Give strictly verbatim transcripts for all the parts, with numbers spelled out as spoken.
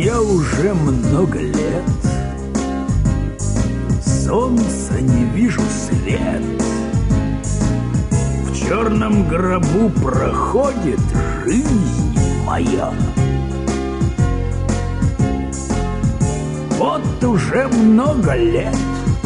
Я уже много лет солнца не вижу свет. В черном гробу проходит жизнь моя. Вот уже много лет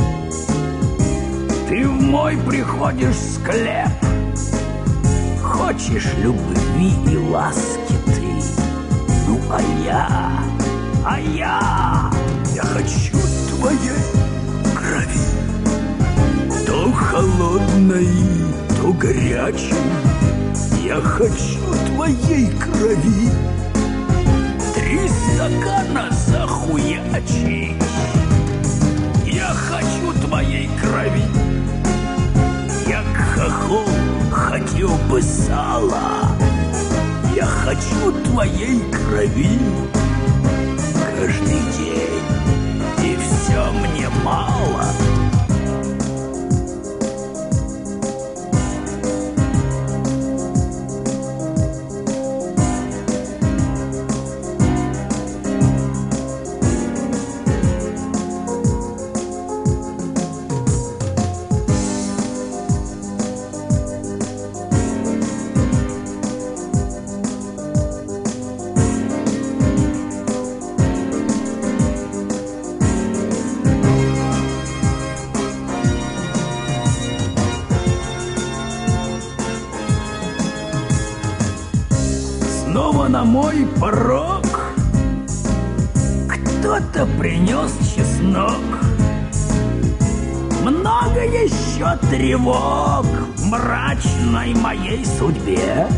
ты в мой приходишь склеп. Хочешь любви и ласки ты, ну а я, а я, я хочу твоей крови, то холодной, то горячей. Я хочу твоей крови, три стакана захуячить. Я хочу твоей крови, як хохол хотел бы сала. Я хочу твоей крови каждый день, и все мне мало. Снова на мой порог кто-то принес чеснок. Много еще тревог в мрачной моей судьбе,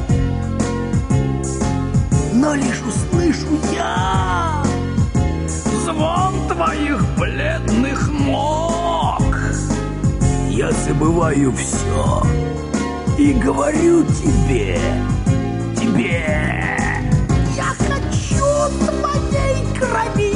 но лишь услышу я звон твоих бледных ног. Я забываю все и говорю тебе, тебе. Я хочу твоей крови,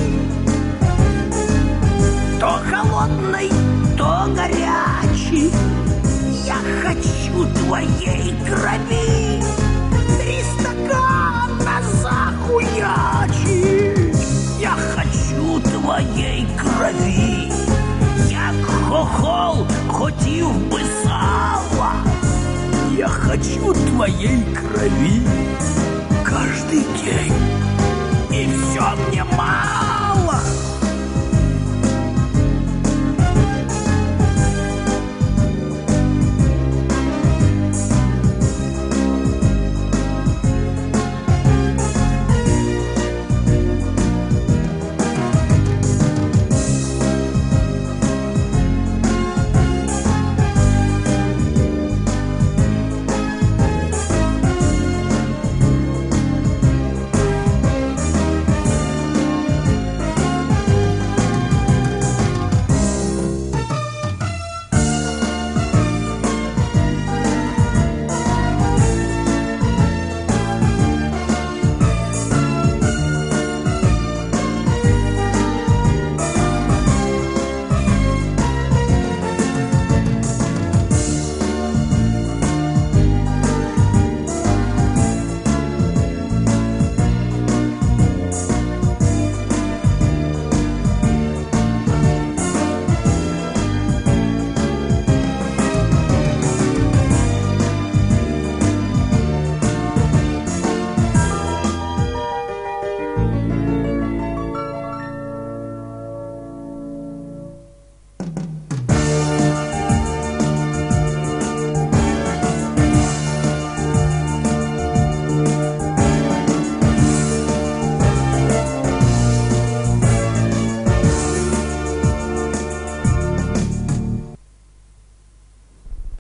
то холодной, то горячей. Я хочу твоей крови, три стакана захуячить. Я хочу твоей крови, як хохол хотів би сала. Я хочу твоей крови каждый день.